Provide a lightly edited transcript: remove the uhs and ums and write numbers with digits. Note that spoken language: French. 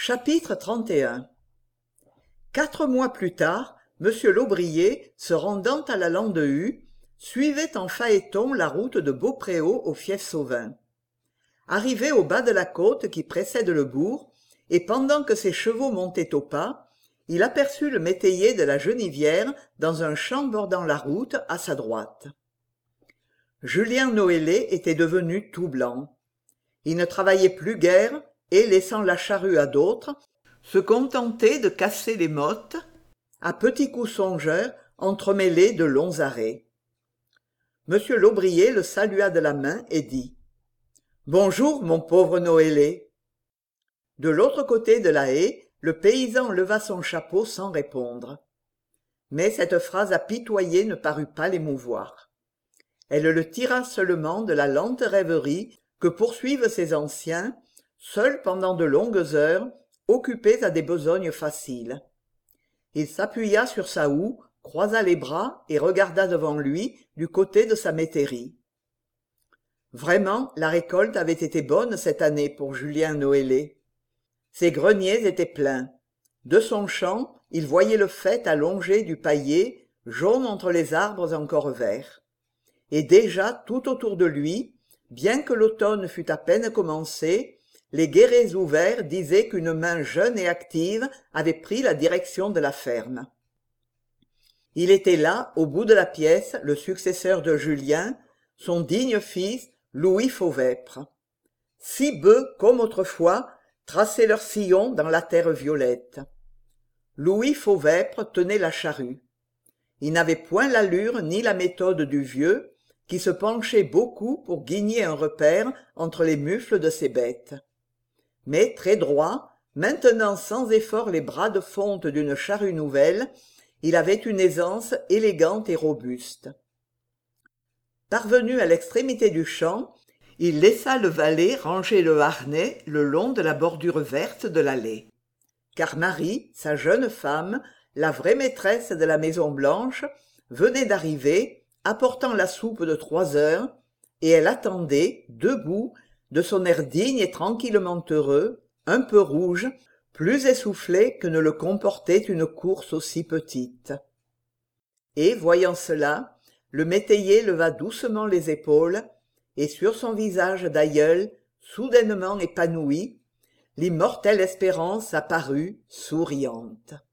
Chapitre 31. 4 mois plus tard, Monsieur l'Aubrier, se rendant à la Landehue, suivait en phaéton la route de Beaupréau au fief Sauvin. Arrivé au bas de la côte qui précède le bourg, et pendant que ses chevaux montaient au pas, il aperçut le métayer de la Genivière dans un champ bordant la route à sa droite. Julien Noélé était devenu tout blanc. Il ne travaillait plus guère et, laissant la charrue à d'autres, se contentait de casser les mottes à petits coups songeurs entremêlés de longs arrêts. Monsieur l'Aubrier le salua de la main et dit « Bonjour, mon pauvre Noélé !» De l'autre côté de la haie, le paysan leva son chapeau sans répondre. Mais cette phrase apitoyée ne parut pas l'émouvoir. Elle le tira seulement de la lente rêverie que poursuivent ces anciens, seuls pendant de longues heures, occupés à des besognes faciles. Il s'appuya sur sa houe, croisa les bras et regarda devant lui du côté de sa métairie. Vraiment, la récolte avait été bonne cette année pour Julien Noélé. Ses greniers étaient pleins. De son champ, il voyait le faîte allongé du paillé, jaune entre les arbres encore verts. Et déjà, tout autour de lui, bien que l'automne fût à peine commencé, les guérets ouverts disaient qu'une main jeune et active avait pris la direction de la ferme. Il était là, au bout de la pièce, le successeur de Julien, son digne fils, Louis Fauvêpre. 6 bœufs, comme autrefois, traçaient leur sillon dans la terre violette. Louis Fauvêpre tenait la charrue. Il n'avait point l'allure ni la méthode du vieux, qui se penchait beaucoup pour guigner un repère entre les mufles de ses bêtes. Mais très droit, maintenant sans effort les bras de fonte d'une charrue nouvelle, il avait une aisance élégante et robuste. Parvenu à l'extrémité du champ, il laissa le valet ranger le harnais le long de la bordure verte de l'allée. Car Marie, sa jeune femme, la vraie maîtresse de la Maison Blanche, venait d'arriver, apportant la soupe de 3 heures, et elle attendait, debout, de son air digne et tranquillement heureux, un peu rouge, plus essoufflé que ne le comportait une course aussi petite. Et, voyant cela, le métayer leva doucement les épaules, et sur son visage d'aïeul, soudainement épanoui, l'immortelle espérance apparut souriante.